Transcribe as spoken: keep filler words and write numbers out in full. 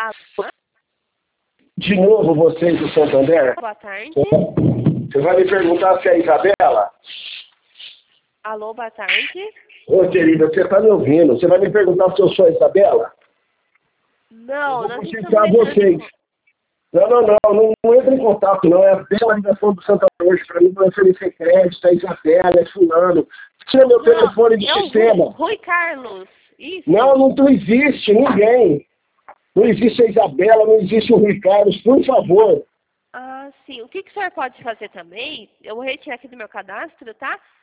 Alô? De novo vocês do Santander? Boa tarde. Você vai me perguntar se é a Isabela? Alô, boa tarde. Ô, querida, você está me ouvindo? Você vai me perguntar se eu sou a Isabela? Não, eu nós vou estamos notificar vocês. entrando... Não, não, não, não, não entra em contato, não. É a bela ligação do Santander hoje para mim, para oferecer crédito, é Isabela, é fulano. Tira meu Não, telefone do é o sistema. Rui, Rui Carlos. Isso. Não, não, não existe ninguém. Não existe a Isabela, não existe o Rui Carlos, por favor. Ah, sim. O que, que o senhor pode fazer também? Eu vou retirar aqui do meu cadastro, tá?